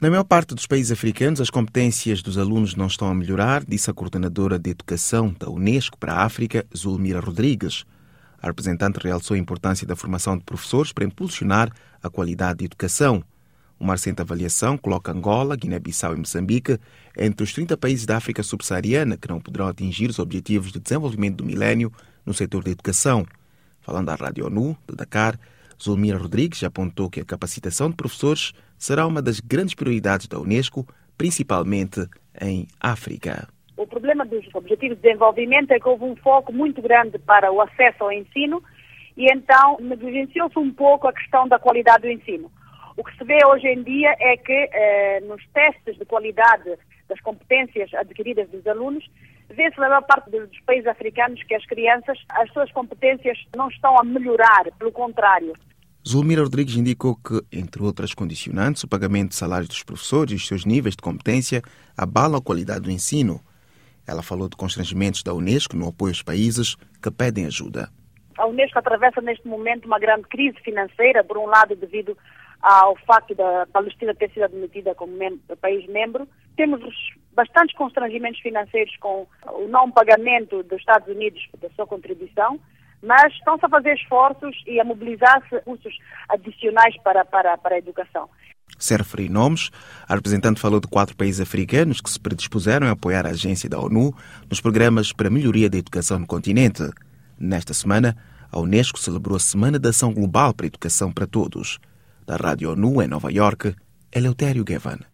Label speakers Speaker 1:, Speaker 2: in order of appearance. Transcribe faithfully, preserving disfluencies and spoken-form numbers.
Speaker 1: Na maior parte dos países africanos, as competências dos alunos não estão a melhorar, disse a coordenadora de Educação da Unesco para a África, Zulmira Rodrigues. A representante realçou a importância da formação de professores para impulsionar a qualidade de educação. Uma recente avaliação coloca Angola, Guiné-Bissau e Moçambique entre os trinta países da África subsaariana que não poderão atingir os objetivos de desenvolvimento do milénio no setor da educação. Falando à Rádio ONU, de Dakar, Zulmira Rodrigues apontou que a capacitação de professores será uma das grandes prioridades da Unesco, principalmente em África.
Speaker 2: O problema dos Objetivos de Desenvolvimento é que houve um foco muito grande para o acesso ao ensino e então negligenciou-se um pouco a questão da qualidade do ensino. O que se vê hoje em dia é que eh, nos testes de qualidade das competências adquiridas dos alunos, vê-se na maior parte dos países africanos que as crianças, as suas competências não estão a melhorar, pelo contrário.
Speaker 1: Zulmira Rodrigues indicou que, entre outras condicionantes, o pagamento de salários dos professores e os seus níveis de competência abalam a qualidade do ensino. Ela falou de constrangimentos da Unesco no apoio aos países que pedem ajuda.
Speaker 2: A Unesco atravessa neste momento uma grande crise financeira, por um lado devido ao facto da Palestina ter sido admitida como mem- país membro. Temos bastantes constrangimentos financeiros com o não pagamento dos Estados Unidos da sua contribuição, mas estão-se a fazer esforços e a mobilizar-se recursos adicionais para, para, para a educação.
Speaker 1: Sem referir nomes, a representante falou de quatro países africanos que se predispuseram a apoiar a agência da ONU nos programas para a melhoria da educação no continente. Nesta semana, a Unesco celebrou a Semana de Ação Global para a Educação para Todos. Da Rádio ONU em Nova Iorque, Eleutério Gavan.